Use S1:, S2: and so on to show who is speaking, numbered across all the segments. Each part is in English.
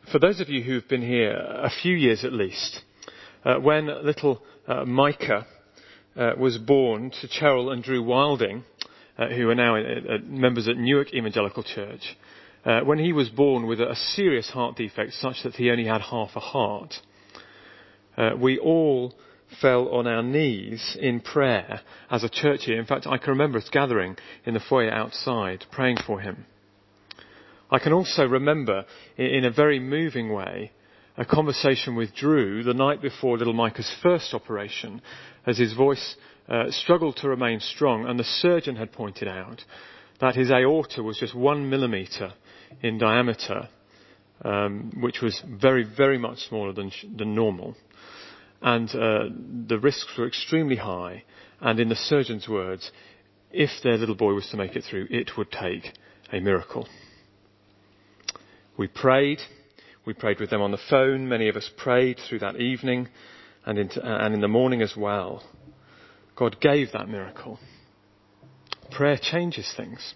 S1: For those of you who've been here a few years at least, when little Micah was born to Cheryl and Drew Wilding, who are now members at Newark Evangelical Church, when he was born with a serious heart defect such that he only had half a heart, we all fell on our knees in prayer as a church here. In fact, I can remember us gathering in the foyer outside, praying for him. I can also remember, in a very moving way, a conversation with Drew the night before little Micah's first operation, as his voice struggled to remain strong, and the surgeon had pointed out that his aorta was just 1 millimetre in diameter, which was very, very much smaller than normal. And the risks were extremely high. And in the surgeon's words, if their little boy was to make it through, it would take a miracle. We prayed with them on the phone. Many of us prayed through that evening and in the morning as well. God gave that miracle. Prayer changes things.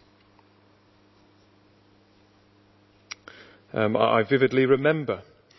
S1: I vividly remember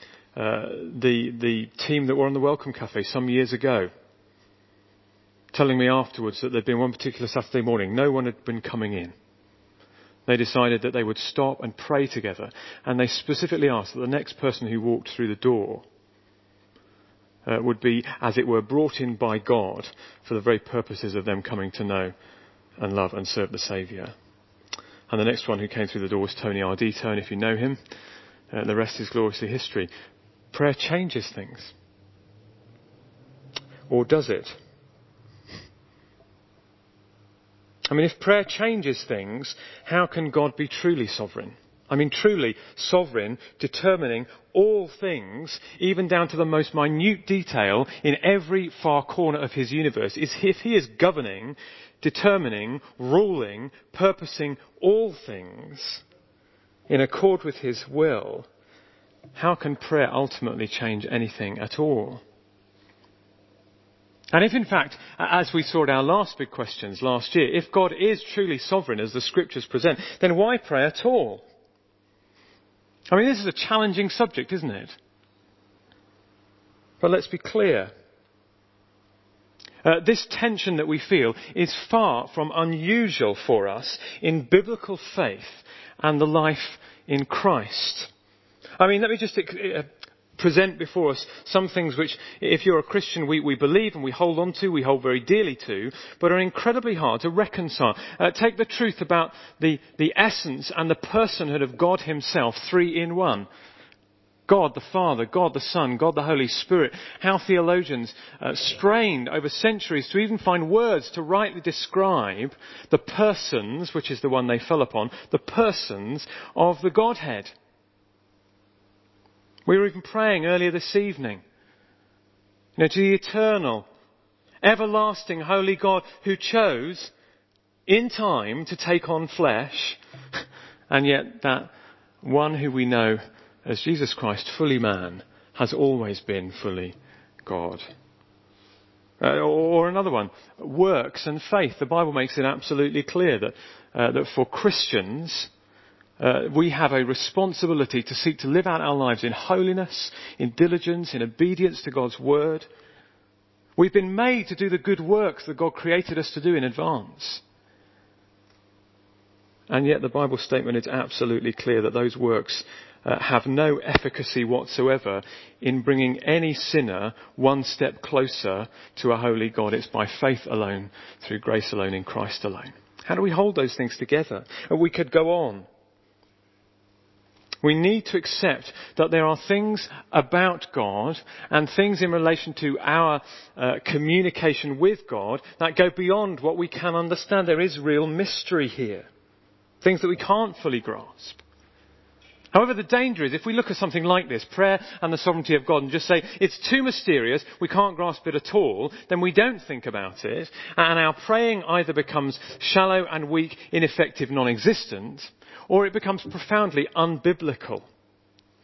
S1: the team that were on the Welcome Cafe some years ago telling me afterwards that there'd been one particular Saturday morning, no one had been coming in. They decided that they would stop and pray together, and they specifically asked that the next person who walked through the door would be, as it were, brought in by God for the very purposes of them coming to know and love and serve the Saviour. And the next one who came through the door was Tony Ardito, and if you know him, the rest is gloriously history. Prayer changes things. Or does it? I mean, if prayer changes things, how can God be truly sovereign? I mean, truly sovereign, determining all things, even down to the most minute detail in every far corner of his universe. If he is governing, determining, ruling, purposing all things in accord with his will, how can prayer ultimately change anything at all? And if in fact, as we saw in our last big questions last year, if God is truly sovereign as the scriptures present, then why pray at all? I mean, this is a challenging subject, isn't it? But let's be clear. This tension that we feel is far from unusual for us in biblical faith and the life in Christ. I mean, let me just present before us some things which, if you're a Christian, we believe and we hold on to, we hold very dearly to, but are incredibly hard to reconcile. Take the truth about the essence and the personhood of God himself, three in one. God the Father, God the Son, God the Holy Spirit. How theologians strained over centuries to even find words to rightly describe the persons, which is the one they fell upon, the persons of the Godhead. We were even praying earlier this evening, to the eternal, everlasting, holy God who chose in time to take on flesh, and yet that one who we know as Jesus Christ, fully man, has always been fully God. Or another one, works and faith. The Bible makes it absolutely clear that for Christians, we have a responsibility to seek to live out our lives in holiness, in diligence, in obedience to God's word. We've been made to do the good works that God created us to do in advance. And yet the Bible statement is absolutely clear that those works have no efficacy whatsoever in bringing any sinner one step closer to a holy God. It's by faith alone, through grace alone, in Christ alone. How do we hold those things together? We could go on. We need to accept that there are things about God and things in relation to our communication with God that go beyond what we can understand. There is real mystery here. Things that we can't fully grasp. However, the danger is if we look at something like this, prayer and the sovereignty of God, and just say, it's too mysterious, we can't grasp it at all, then we don't think about it, and our praying either becomes shallow and weak, ineffective, non-existent, or it becomes profoundly unbiblical.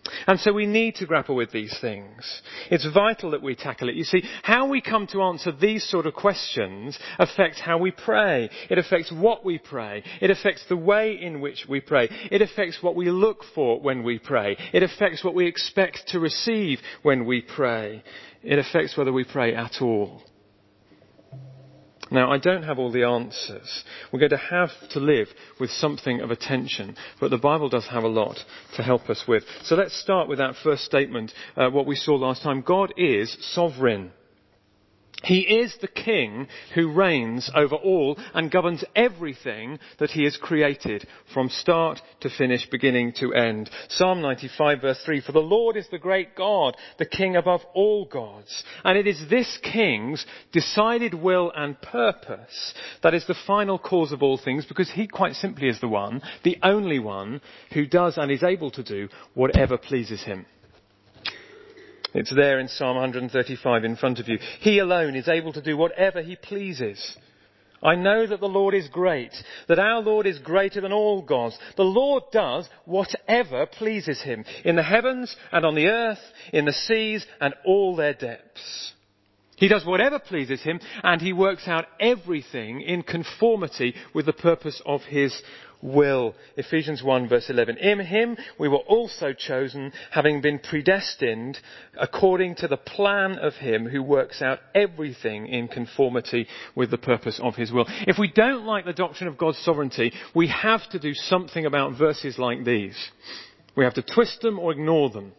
S1: And so we need to grapple with these things. It's vital that we tackle it. You see, how we come to answer these sort of questions affects how we pray. It affects what we pray. It affects the way in which we pray. It affects what we look for when we pray. It affects what we expect to receive when we pray. It affects whether we pray at all. Now, I don't have all the answers. We're going to have to live with something of a tension, but the Bible does have a lot to help us with. So let's start with that first statement, what we saw last time. God is sovereign. He is the king who reigns over all and governs everything that he has created from start to finish, beginning to end. Psalm 95 verse 3, for the Lord is the great God, the king above all gods. And it is this king's decided will and purpose that is the final cause of all things, because he quite simply is the only one who does and is able to do whatever pleases him. It's there in Psalm 135 in front of you. He alone is able to do whatever he pleases. I know that the Lord is great, that our Lord is greater than all gods. The Lord does whatever pleases him, in the heavens and on the earth, in the seas and all their depths. He does whatever pleases him, and he works out everything in conformity with the purpose of his will. Ephesians 1 verse 11. In him we were also chosen, having been predestined according to the plan of him who works out everything in conformity with the purpose of his will. If we don't like the doctrine of God's sovereignty, we have to do something about verses like these. We have to twist them or ignore them.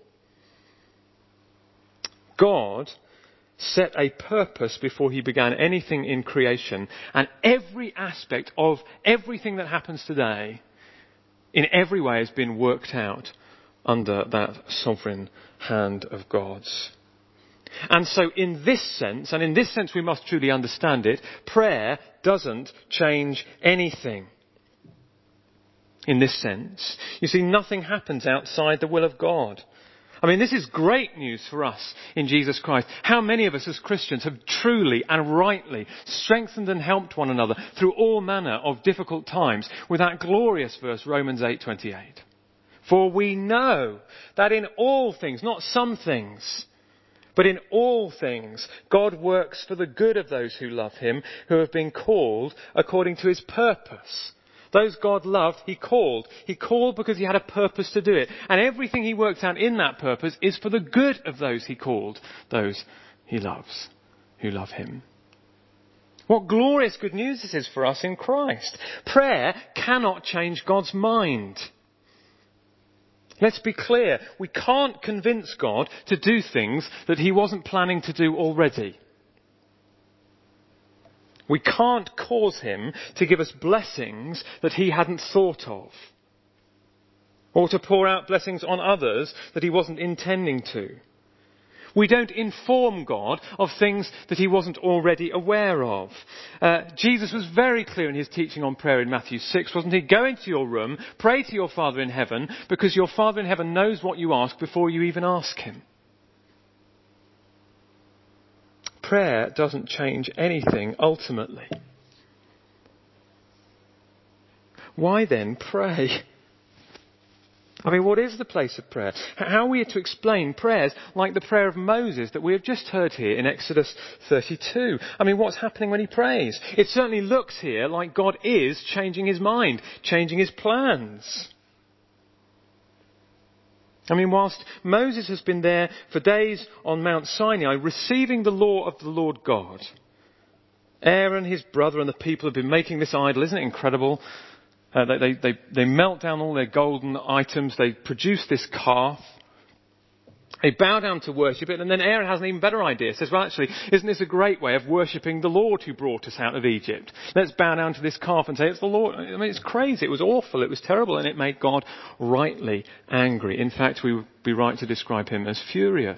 S1: God set a purpose before he began anything in creation, and every aspect of everything that happens today in every way has been worked out under that sovereign hand of God's. And so in this sense, and in this sense we must truly understand it, prayer doesn't change anything. In this sense, you see, nothing happens outside the will of God. I mean, this is great news for us in Jesus Christ. How many of us as Christians have truly and rightly strengthened and helped one another through all manner of difficult times with that glorious verse, Romans 8:28. For we know that in all things, not some things, but in all things, God works for the good of those who love him, who have been called according to his purpose. Those God loved, he called. He called because he had a purpose to do it. And everything he works out in that purpose is for the good of those he called, those he loves, who love him. What glorious good news this is for us in Christ. Prayer cannot change God's mind. Let's be clear. We can't convince God to do things that he wasn't planning to do already. We can't cause him to give us blessings that he hadn't thought of, or to pour out blessings on others that he wasn't intending to. We don't inform God of things that he wasn't already aware of. Jesus was very clear in his teaching on prayer in Matthew 6, wasn't he? Go into your room, pray to your Father in heaven, because your Father in heaven knows what you ask before you even ask him. Prayer doesn't change anything ultimately. Why then pray? I mean, what is the place of prayer? How are we to explain prayers like the prayer of Moses that we have just heard here in Exodus 32? I mean, what's happening when he prays? It certainly looks here like God is changing his mind, changing his plans. I mean, whilst Moses has been there for days on Mount Sinai receiving the law of the Lord God, Aaron, his brother, and the people have been making this idol. Isn't it incredible? They melt down all their golden items. They produce this calf. They bow down to worship it, and then Aaron has an even better idea. He says, well, actually, isn't this a great way of worshipping the Lord who brought us out of Egypt? Let's bow down to this calf and say, it's the Lord. I mean, it's crazy. It was awful. It was terrible, and it made God rightly angry. In fact, we would be right to describe him as furious.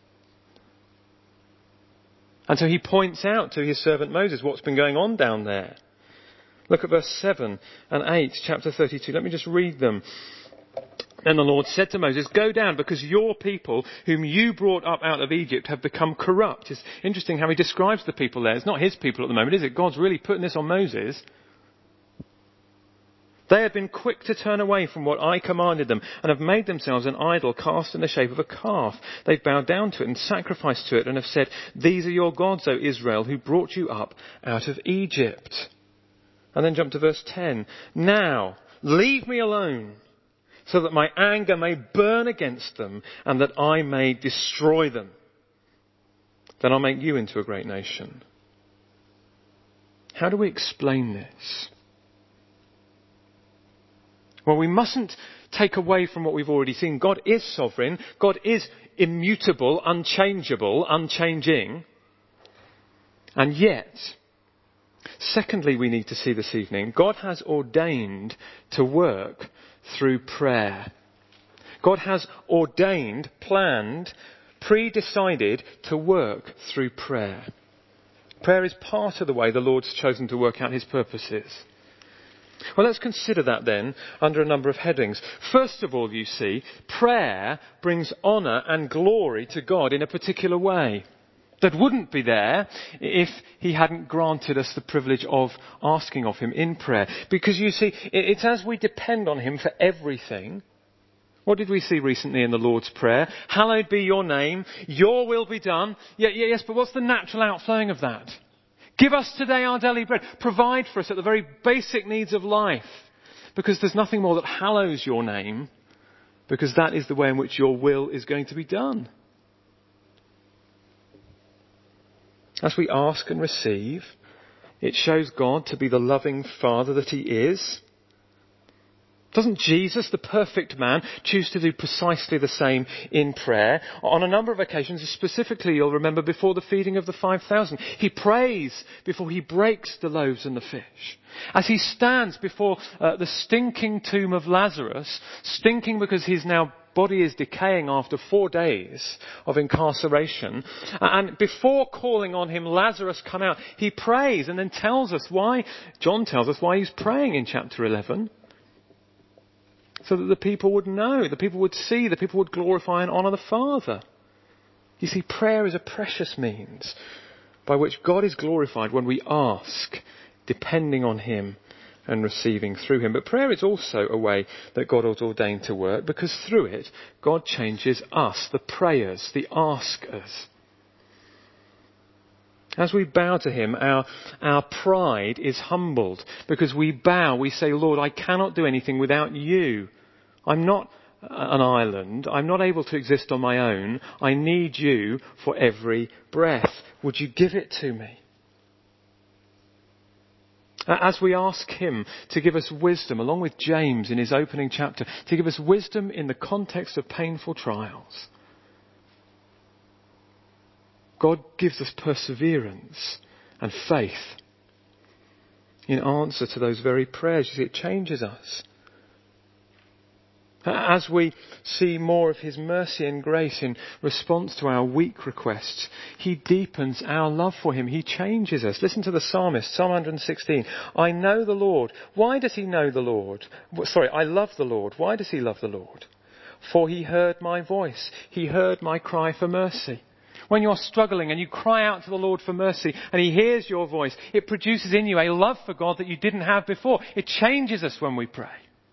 S1: And so he points out to his servant Moses what's been going on down there. Look at verse 7 and 8, chapter 32. Let me just read them. Then the Lord said to Moses, go down, because your people, whom you brought up out of Egypt, have become corrupt. It's interesting how he describes the people there. It's not his people at the moment, is it? God's really putting this on Moses. They have been quick to turn away from what I commanded them and have made themselves an idol cast in the shape of a calf. They've bowed down to it and sacrificed to it and have said, 'These are your gods, O Israel, who brought you up out of Egypt.'" And then jump to verse 10. "Now, leave me alone, so that my anger may burn against them and that I may destroy them. Then I'll make you into a great nation." How do we explain this? Well, we mustn't take away from what we've already seen. God is sovereign. God is immutable, unchangeable, unchanging. And yet, secondly, we need to see this evening, God has ordained to work through prayer. God has ordained, planned, pre-decided to work through prayer. Prayer is part of the way the Lord's chosen to work out his purposes. Well, let's consider that then under a number of headings. First of all, you see, prayer brings honour and glory to God in a particular way that wouldn't be there if he hadn't granted us the privilege of asking of him in prayer. Because you see, it's as we depend on him for everything. What did we see recently in the Lord's Prayer? "Hallowed be your name, your will be done." Yes, but what's the natural outflowing of that? "Give us today our daily bread." Provide for us at the very basic needs of life. Because there's nothing more that hallows your name, because that is the way in which your will is going to be done. As we ask and receive, it shows God to be the loving Father that he is. Doesn't Jesus, the perfect man, choose to do precisely the same in prayer? On a number of occasions, specifically you'll remember before the feeding of the 5,000, he prays before he breaks the loaves and the fish. As he stands before the stinking tomb of Lazarus, stinking because his body is decaying after 4 days of incarceration, and before calling on him, "Lazarus, come out," he prays and then tells us why. John tells us why he's praying in chapter 11. So that the people would know, the people would see, the people would glorify and honour the Father. You see, prayer is a precious means by which God is glorified when we ask, depending on him and receiving through him. But prayer is also a way that God has ordained to work, because through it, God changes us, the prayers, the askers. As we bow to him, our pride is humbled, because we bow, we say, "Lord, I cannot do anything without you. I'm not an island. I'm not able to exist on my own. I need you for every breath. Would you give it to me?" As we ask him to give us wisdom, along with James in his opening chapter, to give us wisdom in the context of painful trials, God gives us perseverance and faith in answer to those very prayers. You see, it changes us. As we see more of his mercy and grace in response to our weak requests, he deepens our love for him. He changes us. Listen to the psalmist, Psalm 116. "I know the Lord." Why does he know the Lord? I love the Lord. Why does he love the Lord? "For he heard my voice. He heard my cry for mercy." When you're struggling and you cry out to the Lord for mercy and he hears your voice, it produces in you a love for God that you didn't have before. It changes us when we pray.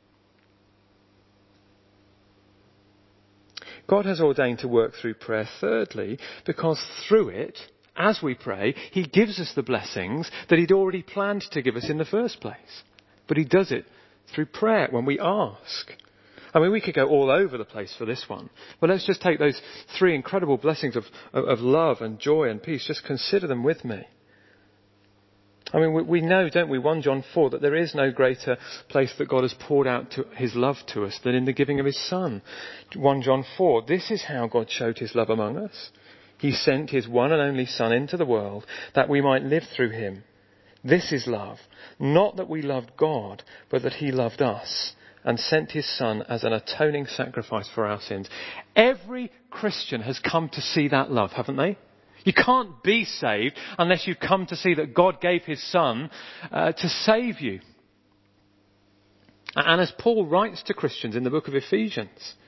S1: God has ordained to work through prayer, thirdly, because through it, as we pray, he gives us the blessings that he'd already planned to give us in the first place. But he does it through prayer when we ask. I mean, we could go all over the place for this one. But let's just take those 3 incredible blessings of love and joy and peace. Just consider them with me. I mean, we know, don't we, 1 John 4, that there is no greater place that God has poured out his love to us than in the giving of his Son. 1 John 4, "This is how God showed his love among us. He sent his one and only Son into the world that we might live through him. This is love, not that we loved God, but that he loved us and sent his Son as an atoning sacrifice for our sins." Every Christian has come to see that love, haven't they? You can't be saved unless you've come to see that God gave his Son to save you. And as Paul writes to Christians in the book of Ephesians,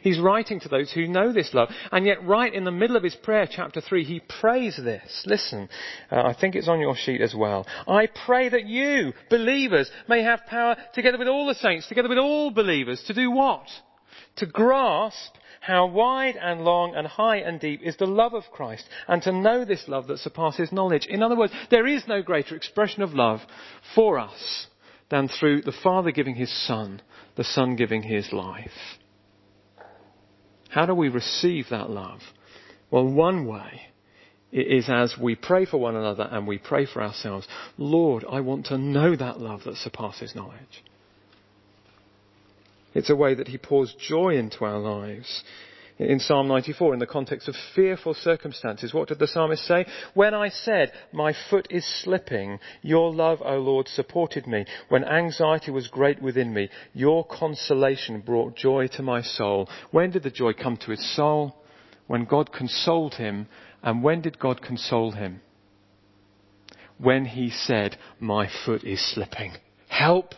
S1: He's writing to those who know this love. And yet right in the middle of his prayer, chapter 3, he prays this. Listen, I think it's on your sheet as well. I pray that you, believers, may have power together with all the saints, together with all believers, to do what? To grasp how wide and long and high and deep is the love of Christ, and to know this love that surpasses knowledge. In other words, there is no greater expression of love for us than through the Father giving his Son, the Son giving his life. How do we receive that love? Well, one way is as we pray for one another and we pray for ourselves. Lord, I want to know that love that surpasses knowledge. It's a way that he pours joy into our lives. In Psalm 94, in the context of fearful circumstances, what did the psalmist say? When I said, my foot is slipping, your love, O Lord, supported me. When anxiety was great within me, your consolation brought joy to my soul. When did the joy come to his soul? When God consoled him. And when did God console him? When he said, my foot is slipping. Help!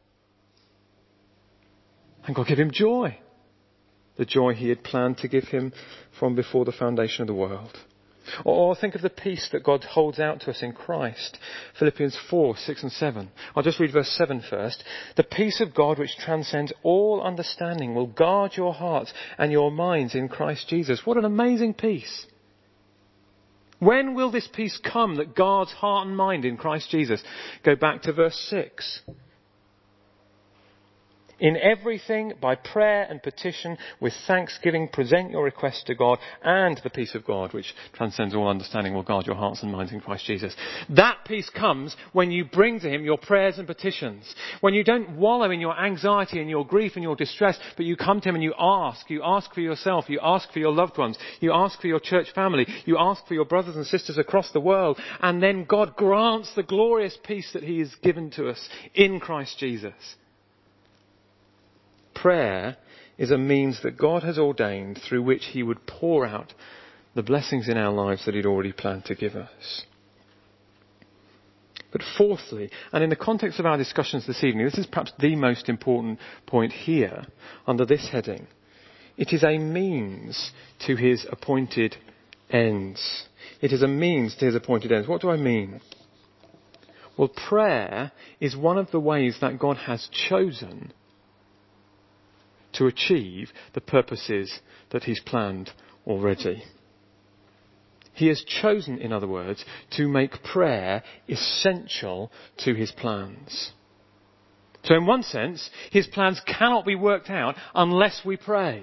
S1: And God gave him joy. The joy he had planned to give him from before the foundation of the world. Or think of the peace that God holds out to us in Christ. Philippians 4, 6 and 7. I'll just read verse 7 first. The peace of God which transcends all understanding will guard your hearts and your minds in Christ Jesus. What an amazing peace. When will this peace come that guards heart and mind in Christ Jesus? Go back to verse 6. In everything, by prayer and petition, with thanksgiving, present your requests to God, and the peace of God, which transcends all understanding, will guard your hearts and minds in Christ Jesus. That peace comes when you bring to him your prayers and petitions. When you don't wallow in your anxiety and your grief and your distress, but you come to him and you ask. You ask for yourself. You ask for your loved ones. You ask for your church family. You ask for your brothers and sisters across the world. And then God grants the glorious peace that he has given to us in Christ Jesus. Prayer is a means that God has ordained through which he would pour out the blessings in our lives that he'd already planned to give us. But fourthly, and in the context of our discussions this evening, this is perhaps the most important point here under this heading. It is a means to his appointed ends. It is a means to his appointed ends. What do I mean? Well, prayer is one of the ways that God has chosen to achieve the purposes that he's planned already. He has chosen, in other words, to make prayer essential to his plans. So in one sense, his plans cannot be worked out unless we pray.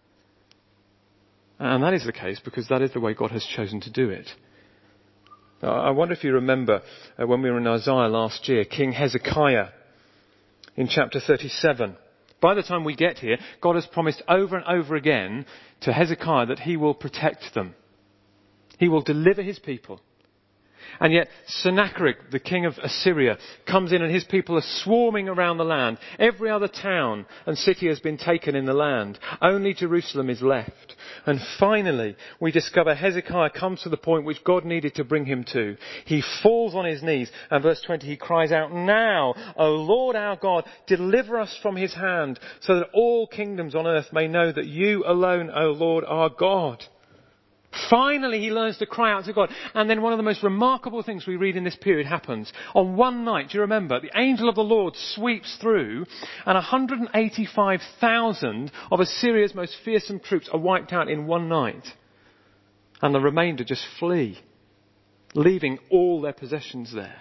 S1: And that is the case because that is the way God has chosen to do it. I wonder if you remember when we were in Isaiah last year, King Hezekiah in chapter 37. By the time we get here, God has promised over and over again to Hezekiah that he will protect them. He will deliver his people. And yet Sennacherib, the king of Assyria, comes in and his people are swarming around the land. Every other town and city has been taken in the land. Only Jerusalem is left. And finally, we discover Hezekiah comes to the point which God needed to bring him to. He falls on his knees, and verse 20, he cries out, "Now, O Lord our God, deliver us from his hand, so that all kingdoms on earth may know that you alone, O Lord, are God." Finally, he learns to cry out to God. And then one of the most remarkable things we read in this period happens. On one night, do you remember, the angel of the Lord sweeps through and 185,000 of Assyria's most fearsome troops are wiped out in one night. And the remainder just flee, leaving all their possessions there.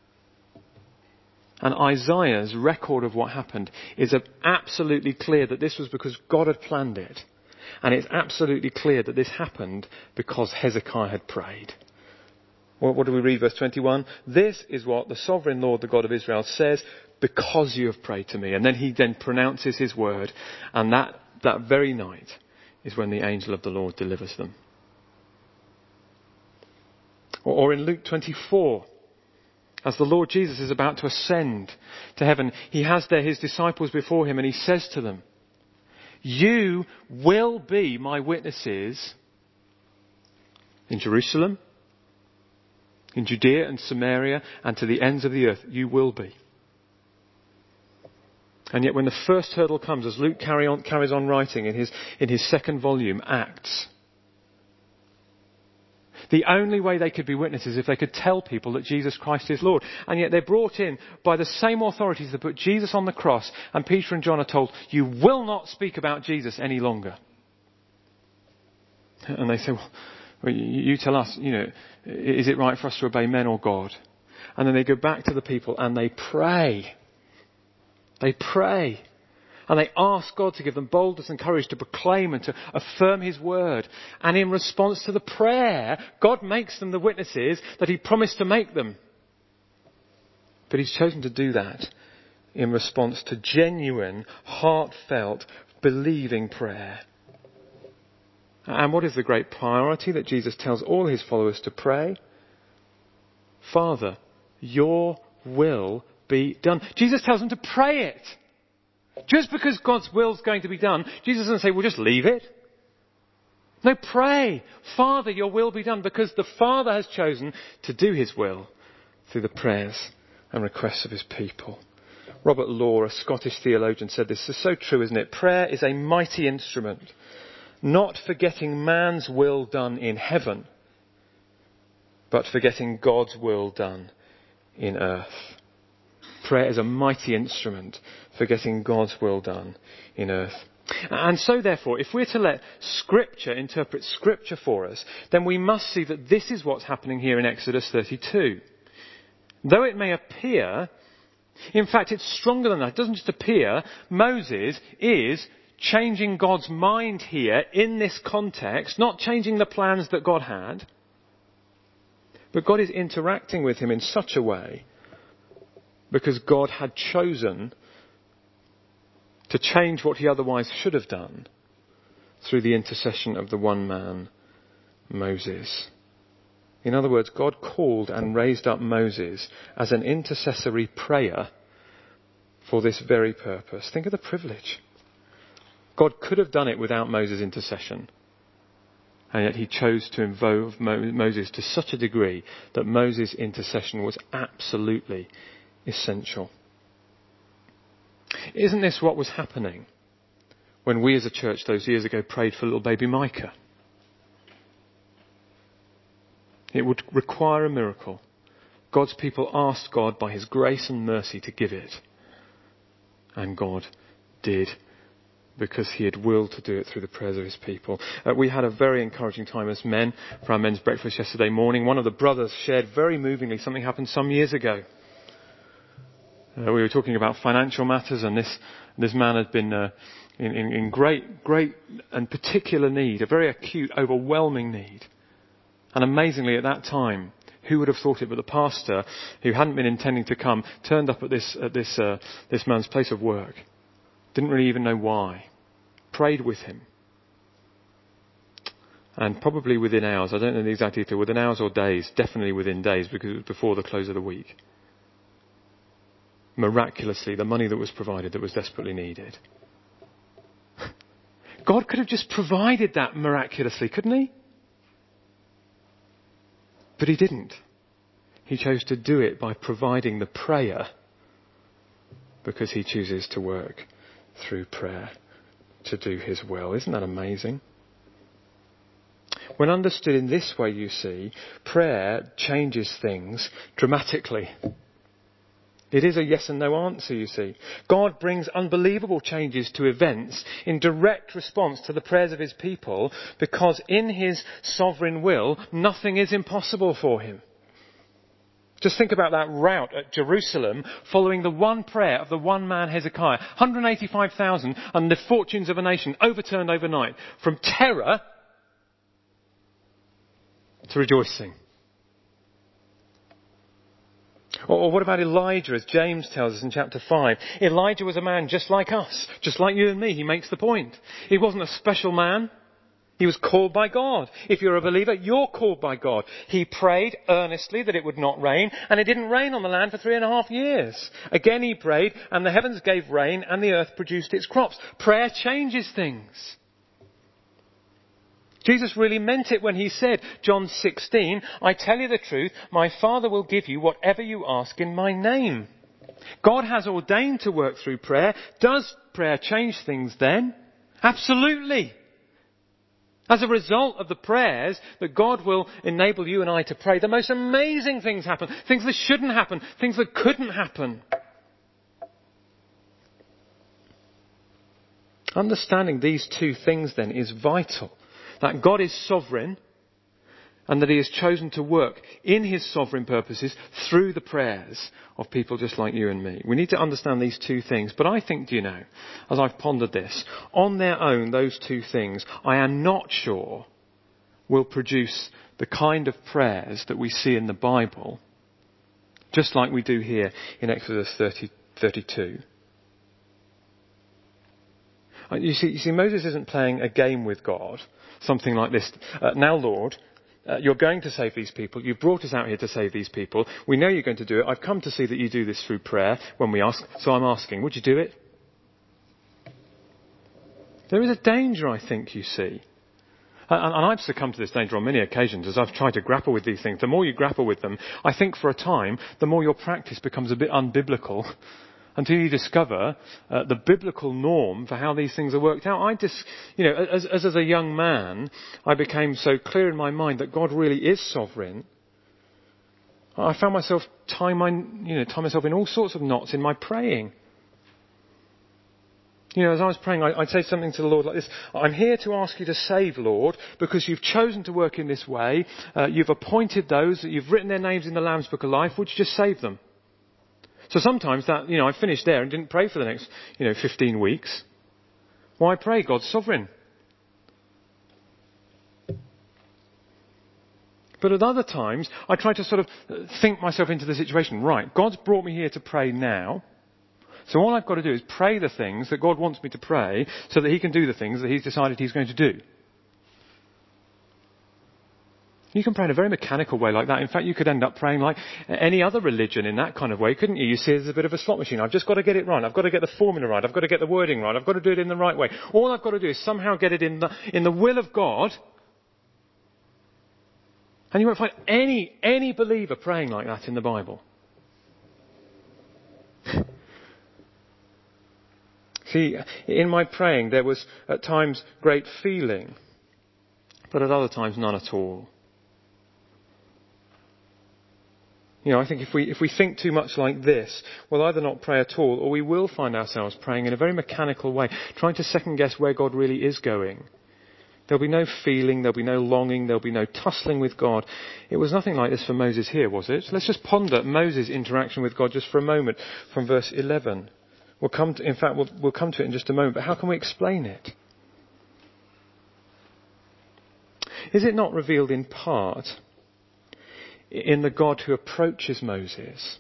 S1: And Isaiah's record of what happened is absolutely clear that this was because God had planned it. And it's absolutely clear that this happened because Hezekiah had prayed. What do we read? Verse 21. This is what the sovereign Lord, the God of Israel, says, because you have prayed to me. And then he pronounces his word. And that very night is when the angel of the Lord delivers them. Or in Luke 24, as the Lord Jesus is about to ascend to heaven, he has there his disciples before him and he says to them, "You will be my witnesses in Jerusalem, in Judea and Samaria, and to the ends of the earth. You will be." And yet when the first hurdle comes, as Luke carries on writing in his second volume, Acts, the only way they could be witnesses is if they could tell people that Jesus Christ is Lord. And yet they're brought in by the same authorities that put Jesus on the cross, and Peter and John are told, you will not speak about Jesus any longer. And they say, well, you tell us, is it right for us to obey men or God? And then they go back to the people and they pray. They pray. And they ask God to give them boldness and courage to proclaim and to affirm his word. And in response to the prayer, God makes them the witnesses that he promised to make them. But he's chosen to do that in response to genuine, heartfelt, believing prayer. And what is the great priority that Jesus tells all his followers to pray? Father, your will be done. Jesus tells them to pray it. Just because God's will is going to be done, Jesus doesn't say, well, just leave it. No, pray. Father, your will be done, because the Father has chosen to do his will through the prayers and requests of his people. Robert Law, a Scottish theologian, said this is so true, isn't it? Prayer is a mighty instrument, not for getting man's will done in heaven, but for getting God's will done in earth. Prayer is a mighty instrument for getting God's will done in earth. And so therefore, if we're to let Scripture interpret Scripture for us, then we must see that this is what's happening here in Exodus 32. Though it may appear, in fact it's stronger than that, it doesn't just appear, Moses is changing God's mind here in this context, not changing the plans that God had, but God is interacting with him in such a way because God had chosen to change what he otherwise should have done through the intercession of the one man, Moses. In other words, God called and raised up Moses as an intercessory prayer for this very purpose. Think of the privilege. God could have done it without Moses' intercession. And yet he chose to involve Moses to such a degree that Moses' intercession was absolutely essential. Isn't this what was happening when we as a church those years ago prayed for little baby Micah? It would require a miracle. God's people asked God by his grace and mercy to give it. And God did, because he had willed to do it through the prayers of his people. We had a very encouraging time as men for our men's breakfast yesterday morning. One of the brothers shared very movingly something happened some years ago. We were talking about financial matters, and this man had been in great and particular need, a very acute, overwhelming need. And amazingly at that time, who would have thought it, but the pastor, who hadn't been intending to come, turned up at this man's place of work. Didn't really even know why. Prayed with him. And probably within hours, I don't know the exact detail, within hours or days, definitely within days, because it was before the close of the week. Miraculously, the money that was provided that was desperately needed. God could have just provided that miraculously, couldn't he? But he didn't. He chose to do it by providing the prayer, because he chooses to work through prayer to do his will. Isn't that amazing? When understood in this way, you see, prayer changes things dramatically. It is a yes and no answer, you see. God brings unbelievable changes to events in direct response to the prayers of his people, because in his sovereign will, nothing is impossible for him. Just think about that rout at Jerusalem following the one prayer of the one man Hezekiah. 185,000 and the fortunes of a nation overturned overnight, from terror to rejoicing. Or what about Elijah, as James tells us in chapter 5? Elijah was a man just like us, just like you and me. He makes the point. He wasn't a special man. He was called by God. If you're a believer, you're called by God. He prayed earnestly that it would not rain, and it didn't rain on the land for 3.5 years. Again he prayed, and the heavens gave rain, and the earth produced its crops. Prayer changes things. Jesus really meant it when he said, John 16, I tell you the truth, my Father will give you whatever you ask in my name. God has ordained to work through prayer. Does prayer change things then? Absolutely. As a result of the prayers that God will enable you and I to pray, the most amazing things happen. Things that shouldn't happen. Things that couldn't happen. Understanding these two things then is vital. That God is sovereign and that he has chosen to work in his sovereign purposes through the prayers of people just like you and me. We need to understand these two things. But I think, as I've pondered this, on their own, those two things, I am not sure will produce the kind of prayers that we see in the Bible, just like we do here in Exodus 32. You see, Moses isn't playing a game with God, something like this. Now, Lord, you're going to save these people. You've brought us out here to save these people. We know you're going to do it. I've come to see that you do this through prayer when we ask. So I'm asking, would you do it? There is a danger, I think, you see. And I've succumbed to this danger on many occasions as I've tried to grapple with these things. The more you grapple with them, I think for a time, the more your practice becomes a bit unbiblical until you discover the biblical norm for how these things are worked out. As a young man, I became so clear in my mind that God really is sovereign. I found myself tie myself in all sorts of knots in my praying. As I was praying, I'd say something to the Lord like this: I'm here to ask you to save, Lord, because you've chosen to work in this way. You've appointed those, that you've written their names in the Lamb's Book of Life. Would you just save them? So sometimes that, I finished there and didn't pray for the next, 15 weeks. Why pray? God's sovereign. But at other times, I try to sort of think myself into the situation. Right, God's brought me here to pray now. So all I've got to do is pray the things that God wants me to pray so that he can do the things that he's decided he's going to do. You can pray in a very mechanical way like that. In fact, you could end up praying like any other religion in that kind of way, couldn't you? You see it as a bit of a slot machine. I've just got to get it right. I've got to get the formula right. I've got to get the wording right. I've got to do it in the right way. All I've got to do is somehow get it in the will of God. And you won't find any believer praying like that in the Bible. See, in my praying there was at times great feeling, but at other times none at all. I think if we think too much like this, we'll either not pray at all, or we will find ourselves praying in a very mechanical way, trying to second guess where God really is going. There'll be no feeling, there'll be no longing, there'll be no tussling with God. It was nothing like this for Moses here, was it? So let's just ponder Moses' interaction with God just for a moment from verse 11. We'll come to it in just a moment, but how can we explain it? Is it not revealed in part in the God who approaches Moses?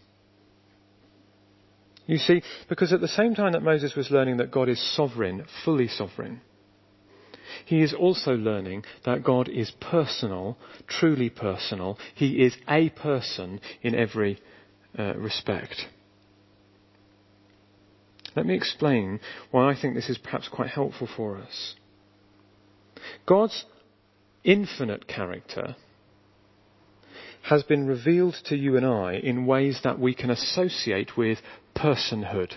S1: You see, because at the same time that Moses was learning that God is sovereign, fully sovereign, he is also learning that God is personal, truly personal. He is a person in every respect. Let me explain why I think this is perhaps quite helpful for us. God's infinite character has been revealed to you and I in ways that we can associate with personhood.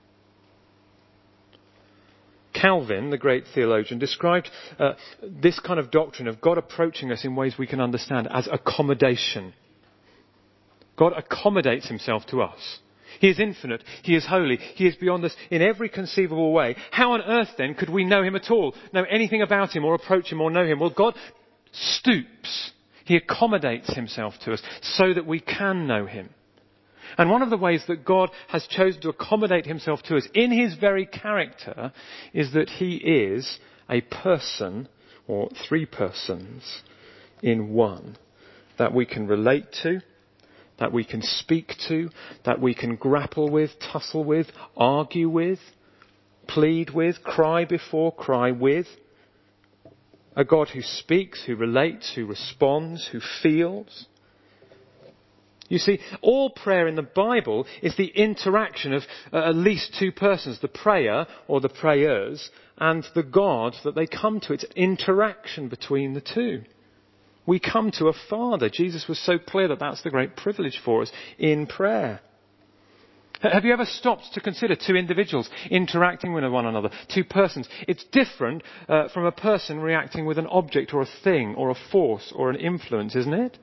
S1: Calvin, the great theologian, described this kind of doctrine of God approaching us in ways we can understand as accommodation. God accommodates himself to us. He is infinite. He is holy. He is beyond us in every conceivable way. How on earth then could we know him at all? Know anything about him or approach him or know him? Well, God stoops. He accommodates himself to us so that we can know him. And one of the ways that God has chosen to accommodate himself to us in his very character is that he is a person, or three persons, in one, that we can relate to, that we can speak to, that we can grapple with, tussle with, argue with, plead with, cry before, cry with. A God who speaks, who relates, who responds, who feels. You see, all prayer in the Bible is the interaction of at least two persons, the prayer or the prayers and the God that they come to. It's an interaction between the two. We come to a Father. Jesus was so clear that that's the great privilege for us in prayer. Have you ever stopped to consider two individuals interacting with one another, two persons? It's different from a person reacting with an object or a thing or a force or an influence, isn't it?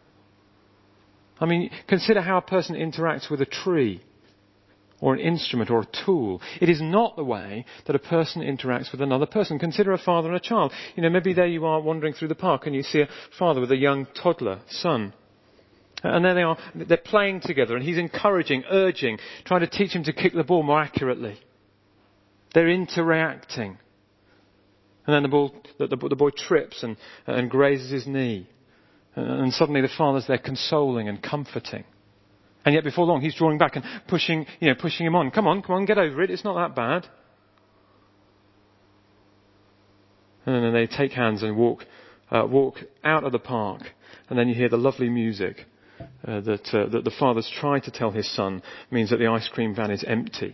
S1: I mean, consider how a person interacts with a tree or an instrument or a tool. It is not the way that a person interacts with another person. Consider a father and a child. You know, maybe there you are wandering through the park and you see a father with a young toddler son. And there they are, they're playing together and he's encouraging, urging, trying to teach him to kick the ball more accurately. They're interacting. And then the boy trips and grazes his knee. And suddenly the father's there consoling and comforting. And yet before long he's drawing back and pushing him on. Come on, get over it. It's not that bad. And then they take hands and walk out of the park. And then you hear the lovely music that the father's tried to tell his son means that the ice cream van is empty.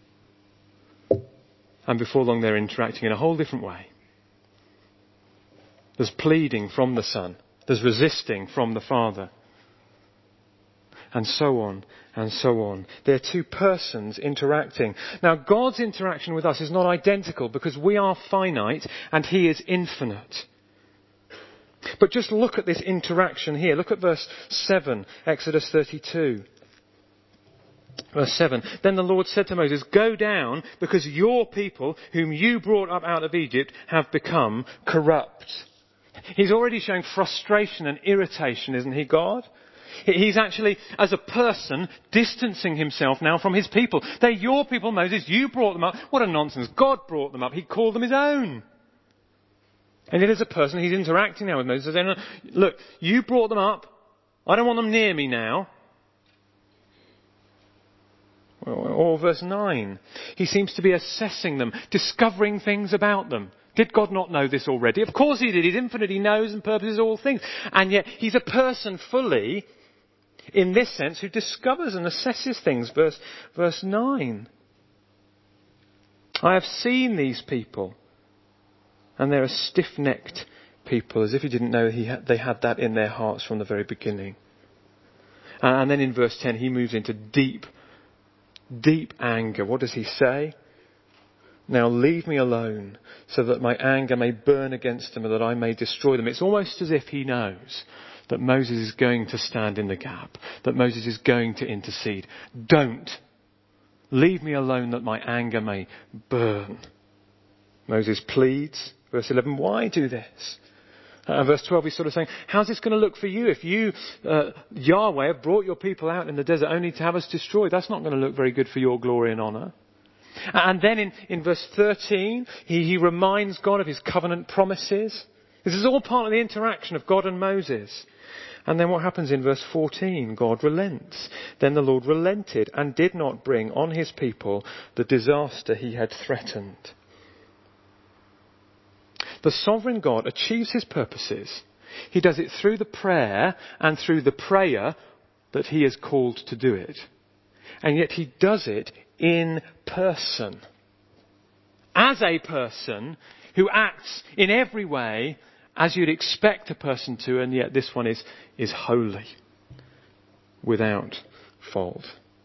S1: And before long they're interacting in a whole different way. There's pleading from the son. There's resisting from the father. And so on, and so on. They're two persons interacting. Now, God's interaction with us is not identical because we are finite and He is infinite. But just look at this interaction here. Look at verse 7, Exodus 32. Verse 7, then the Lord said to Moses, go down because your people whom you brought up out of Egypt have become corrupt. He's already showing frustration and irritation, isn't he, God? He's actually, as a person, distancing himself now from his people. They're your people, Moses. You brought them up. What a nonsense. God brought them up. He called them his own. And yet as a person, he's interacting now with Moses, saying, look, you brought them up. I don't want them near me now. Or verse 9. He seems to be assessing them, discovering things about them. Did God not know this already? Of course he did. He's infinite. He knows and purposes all things. And yet he's a person fully, in this sense, who discovers and assesses things. Verse 9. I have seen these people. And they're a stiff-necked people, as if he didn't know they had that in their hearts from the very beginning. And then in verse 10, he moves into deep, deep anger. What does he say? Now leave me alone so that my anger may burn against them and that I may destroy them. It's almost as if he knows that Moses is going to stand in the gap, that Moses is going to intercede. Don't. Leave me alone that my anger may burn. Moses pleads. Verse 11, why do this? Verse 12, he's sort of saying, how's this going to look for you if you, Yahweh, have brought your people out in the desert only to have us destroyed? That's not going to look very good for your glory and honour. And then in verse 13, he reminds God of his covenant promises. This is all part of the interaction of God and Moses. And then what happens in verse 14? God relents. Then the Lord relented and did not bring on his people the disaster he had threatened. The sovereign God achieves his purposes. He does it through the prayer and through the prayer that he is called to do it. And yet he does it in person. As a person who acts in every way as you'd expect a person to, and yet this one is holy, without fault.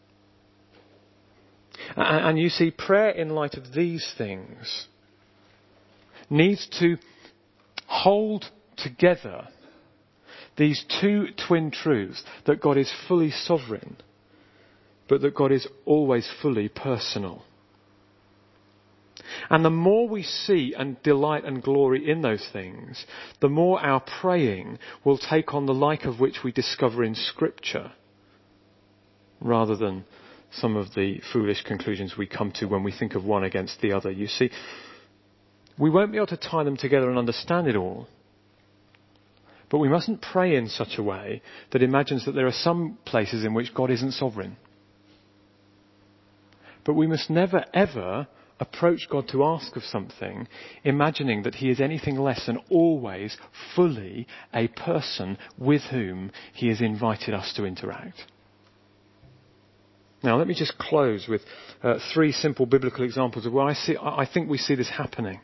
S1: And you see, prayer in light of these things needs to hold together these two twin truths, that God is fully sovereign, but that God is always fully personal. And the more we see and delight and glory in those things, the more our praying will take on the like of which we discover in Scripture, rather than some of the foolish conclusions we come to when we think of one against the other. You see, we won't be able to tie them together and understand it all. But we mustn't pray in such a way that imagines that there are some places in which God isn't sovereign. But we must never ever approach God to ask of something imagining that he is anything less than always fully a person with whom he has invited us to interact. Now let me just close with three simple biblical examples of where I think we see this happening.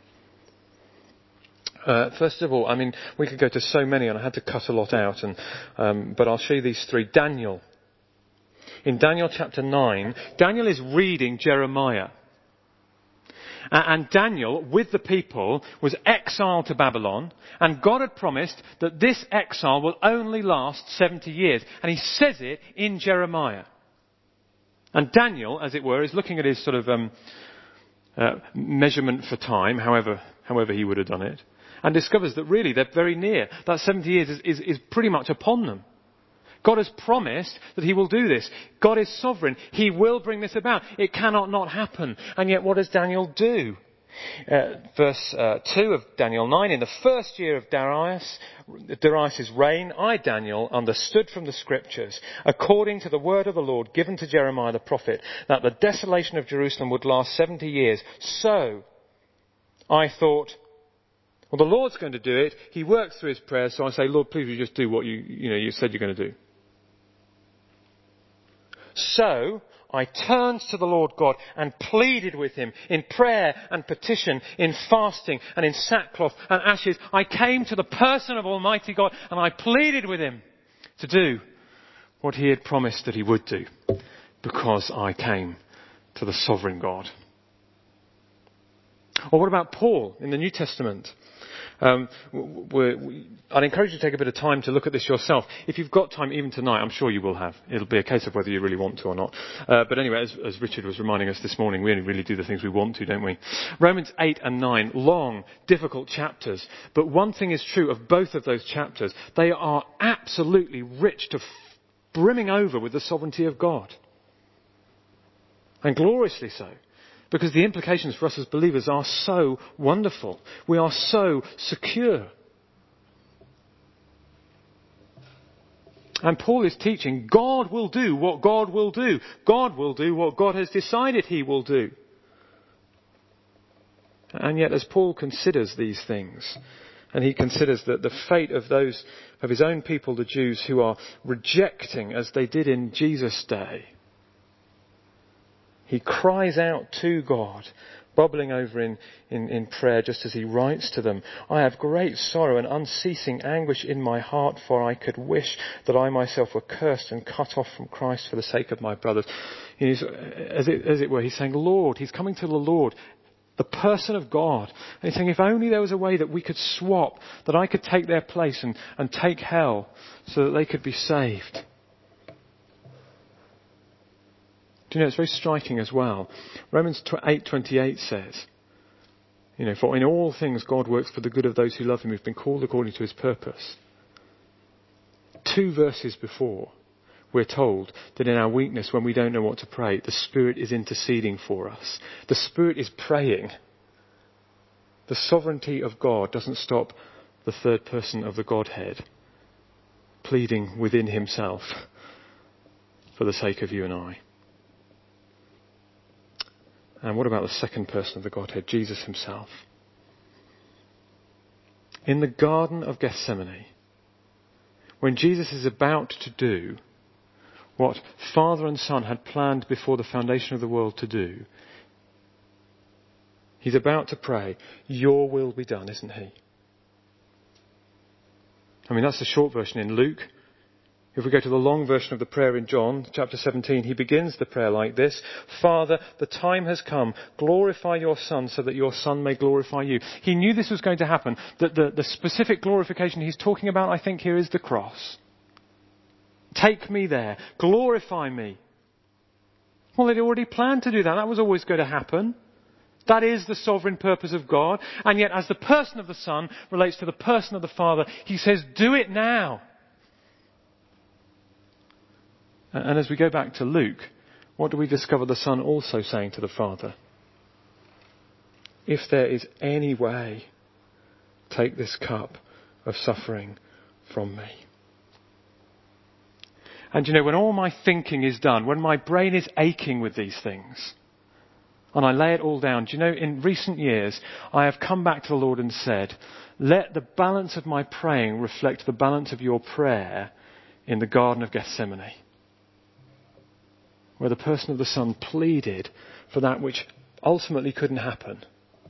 S1: First of all, I mean, we could go to so many and I had to cut a lot out, but I'll show you these three. Daniel. in Daniel chapter 9, Daniel is reading Jeremiah. And Daniel, with the people, was exiled to Babylon, and God had promised that this exile will only last 70 years. And he says it in Jeremiah. And Daniel, as it were, is looking at his sort of measurement for time, however he would have done it, and discovers that really they're very near. That 70 years is pretty much upon them. God has promised that he will do this. God is sovereign. He will bring this about. It cannot not happen. And yet what does Daniel do? Verse 2 of Daniel 9, in the first year of Darius' reign, I, Daniel, understood from the scriptures, according to the word of the Lord given to Jeremiah the prophet, that the desolation of Jerusalem would last 70 years. So I thought, well, the Lord's going to do it. He works through his prayers, so I say, Lord, please will you just do what you said you're going to do. So I turned to the Lord God and pleaded with him in prayer and petition, in fasting and in sackcloth and ashes. I came to the person of Almighty God and I pleaded with him to do what he had promised that he would do, because I came to the sovereign God. Or what about Paul in the New Testament? I'd encourage you to take a bit of time to look at this yourself. If you've got time, even tonight, I'm sure you will have. It'll be a case of whether you really want to or not. But anyway, as Richard was reminding us this morning, we only really do the things we want to, don't we? Romans 8 and 9, long, difficult chapters. But one thing is true of both of those chapters. They are absolutely rich to brimming over with the sovereignty of God. And gloriously so. Because the implications for us as believers are so wonderful. We are so secure. And Paul is teaching God will do what God will do. God will do what God has decided he will do. And yet as Paul considers these things, and he considers that the fate of those of his own people, the Jews, who are rejecting, as they did in Jesus' day, he cries out to God, bubbling over in prayer, just as he writes to them, I have great sorrow and unceasing anguish in my heart, for I could wish that I myself were cursed and cut off from Christ for the sake of my brothers. As it were, he's saying, Lord, he's coming to the Lord, the person of God. And he's saying, if only there was a way that we could swap, that I could take their place and take hell so that they could be saved. Do you know, it's very striking as well. Romans 8:28 says, for in all things God works for the good of those who love him, who've been called according to his purpose. 2 verses before, we're told that in our weakness, when we don't know what to pray, the Spirit is interceding for us. The Spirit is praying. The sovereignty of God doesn't stop the third person of the Godhead pleading within himself for the sake of you and I. And what about the second person of the Godhead, Jesus himself? In the Garden of Gethsemane, when Jesus is about to do what Father and Son had planned before the foundation of the world to do, he's about to pray, your will be done, isn't he? I mean, that's the short version in Luke. If we go to the long version of the prayer in John, chapter 17, he begins the prayer like this, Father, the time has come. Glorify your Son so that your Son may glorify you. He knew this was going to happen. That the specific glorification he's talking about, I think, here is the cross. Take me there. Glorify me. Well, they'd already planned to do that. That was always going to happen. That is the sovereign purpose of God. And yet, as the person of the Son relates to the person of the Father, he says, do it now. And as we go back to Luke, what do we discover the Son also saying to the Father? If there is any way, take this cup of suffering from me. And when all my thinking is done, when my brain is aching with these things, and I lay it all down, in recent years, I have come back to the Lord and said, let the balance of my praying reflect the balance of your prayer in the Garden of Gethsemane, where the person of the Son pleaded for that which ultimately couldn't happen.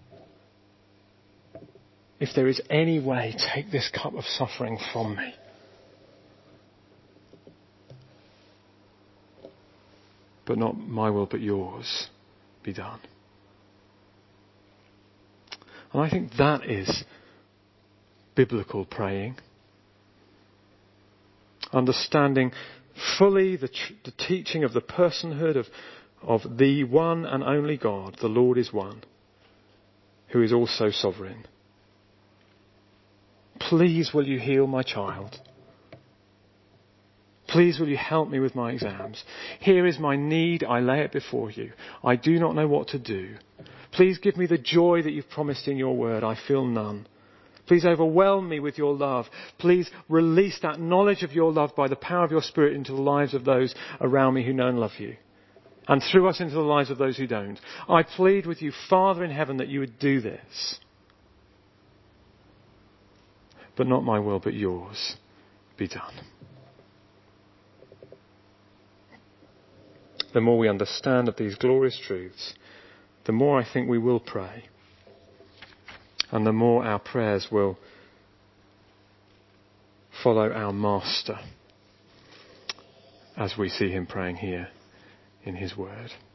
S1: If there is any way, take this cup of suffering from me. but not my will but yours be done. And I think that is biblical praying. Understanding fully the teaching of the personhood of the one and only God, the Lord is one, who is also sovereign. Please will you heal my child? Please will you help me with my exams? Here is my need, I lay it before you. I do not know what to do. Please give me the joy that you've promised in your word. I feel none. Please overwhelm me with your love. Please release that knowledge of your love by the power of your Spirit into the lives of those around me who know and love you. And through us into the lives of those who don't. I plead with you, Father in heaven, that you would do this. But not my will, but yours be done. The more we understand of these glorious truths, the more I think we will pray. And the more our prayers will follow our Master as we see him praying here in his word.